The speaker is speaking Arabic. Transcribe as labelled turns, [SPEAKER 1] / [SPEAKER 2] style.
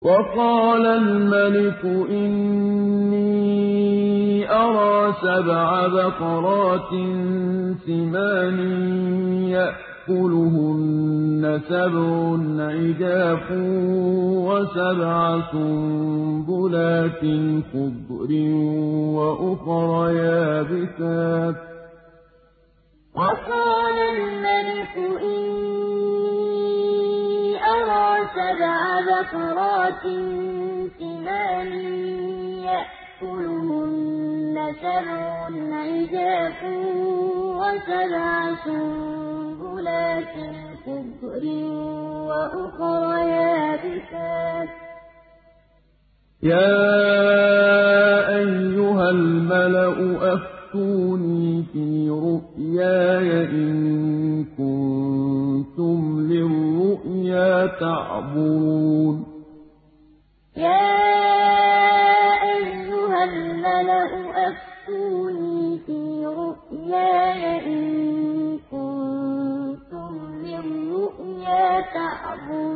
[SPEAKER 1] وَقَالَ الْمَلِكُ إِنِّي أَرَىٰ 7 بَقَرَاتٍ سِمَانٍ يَأْكُلُهُنَّ 7 عِجَافٌ و7 سُنبُلَاتٍ خُضْرٍ وَأُخَرَ يَابِسَاتٍ ۖ
[SPEAKER 2] وَقَالَ الملك إني أرى 7 بقرات سمان يأكلهن 7 عجاف و7 سنبلات خضر وأخر يابسات ۖ
[SPEAKER 1] يَا أَيُّهَا الْمَلَأُ أَفْتُونِي فِي رُؤْيَايَ إِن كُنتُمْ لِلرُّؤْيَا تَعْبُرُونَ
[SPEAKER 2] يَا أَيُّهَا الْمَلَأُ أَفْتُونِي فِي رُؤْيَايَ إِن كُنتُمْ لِلرُّؤْيَا تَعْبُرُونَ